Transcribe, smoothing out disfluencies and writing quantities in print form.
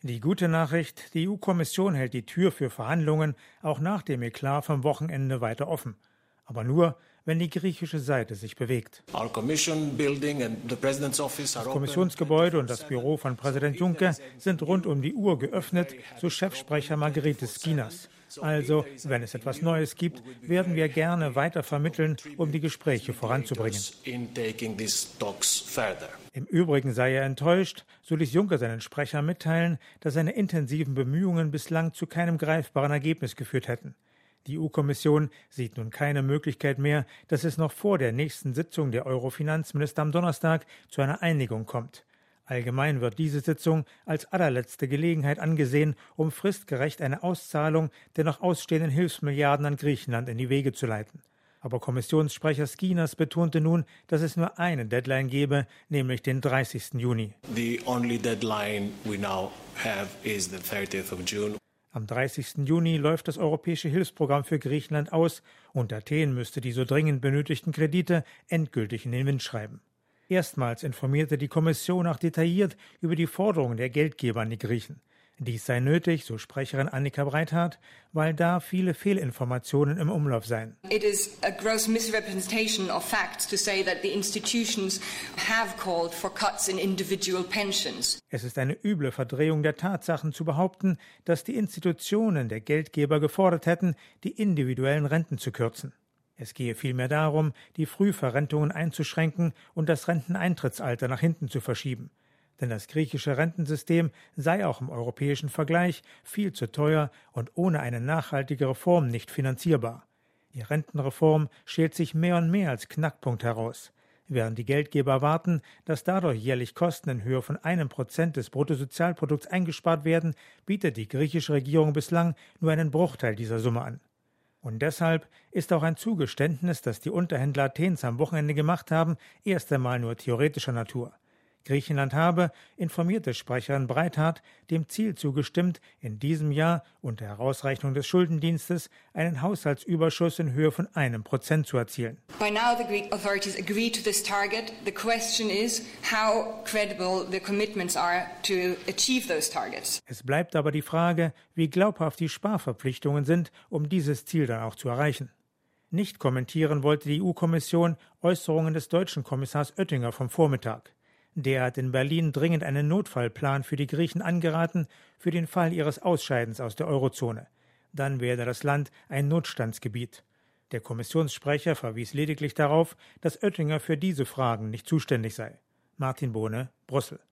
Die gute Nachricht, die EU-Kommission hält die Tür für Verhandlungen auch nach dem Eklat vom Wochenende weiter offen. Aber nur, wenn die griechische Seite sich bewegt. Das Kommissionsgebäude und das Büro von Präsident Juncker sind rund um die Uhr geöffnet, so Chefsprecher Margaritis Schinas. Also, wenn es etwas Neues gibt, werden wir gerne weiter vermitteln, um die Gespräche voranzubringen. Im Übrigen sei er enttäuscht, so ließ Juncker seinen Sprecher mitteilen, dass seine intensiven Bemühungen bislang zu keinem greifbaren Ergebnis geführt hätten. Die EU-Kommission sieht nun keine Möglichkeit mehr, dass es noch vor der nächsten Sitzung der Euro-Finanzminister am Donnerstag zu einer Einigung kommt. Allgemein wird diese Sitzung als allerletzte Gelegenheit angesehen, um fristgerecht eine Auszahlung der noch ausstehenden Hilfsmilliarden an Griechenland in die Wege zu leiten. Aber Kommissionssprecher Schinas betonte nun, dass es nur eine Deadline gebe, nämlich den 30. Juni. The only deadline we now have is the 30th of June. Am 30. Juni läuft das europäische Hilfsprogramm für Griechenland aus und Athen müsste die so dringend benötigten Kredite endgültig in den Wind schreiben. Erstmals informierte die Kommission auch detailliert über die Forderungen der Geldgeber an die Griechen. Dies sei nötig, so Sprecherin Annika Breithardt, weil da viele Fehlinformationen im Umlauf seien. It is a gross misrepresentation of facts to say that the institutions have called for cuts in individual pensions. Es ist eine üble Verdrehung der Tatsachen zu behaupten, dass die Institutionen der Geldgeber gefordert hätten, die individuellen Renten zu kürzen. Es gehe vielmehr darum, die Frühverrentungen einzuschränken und das Renteneintrittsalter nach hinten zu verschieben. Denn das griechische Rentensystem sei auch im europäischen Vergleich viel zu teuer und ohne eine nachhaltige Reform nicht finanzierbar. Die Rentenreform schält sich mehr und mehr als Knackpunkt heraus. Während die Geldgeber erwarten, dass dadurch jährlich Kosten in Höhe von 1% des Bruttosozialprodukts eingespart werden, bietet die griechische Regierung bislang nur einen Bruchteil dieser Summe an. Und deshalb ist auch ein Zugeständnis, das die Unterhändler Athens am Wochenende gemacht haben, erst einmal nur theoretischer Natur. Griechenland habe, informierte Sprecherin Breithardt, dem Ziel zugestimmt, in diesem Jahr unter Herausrechnung des Schuldendienstes einen Haushaltsüberschuss in Höhe von 1% zu erzielen. By now the Greek authorities agree to this target. The question is how credible the commitments are to achieve those targets. Es bleibt aber die Frage, wie glaubhaft die Sparverpflichtungen sind, um dieses Ziel dann auch zu erreichen. Nicht kommentieren wollte die EU-Kommission Äußerungen des deutschen Kommissars Oettinger vom Vormittag. Der hat in Berlin dringend einen Notfallplan für die Griechen angeraten, für den Fall ihres Ausscheidens aus der Eurozone. Dann werde das Land ein Notstandsgebiet. Der Kommissionssprecher verwies lediglich darauf, dass Oettinger für diese Fragen nicht zuständig sei. Martin Bohne, Brüssel.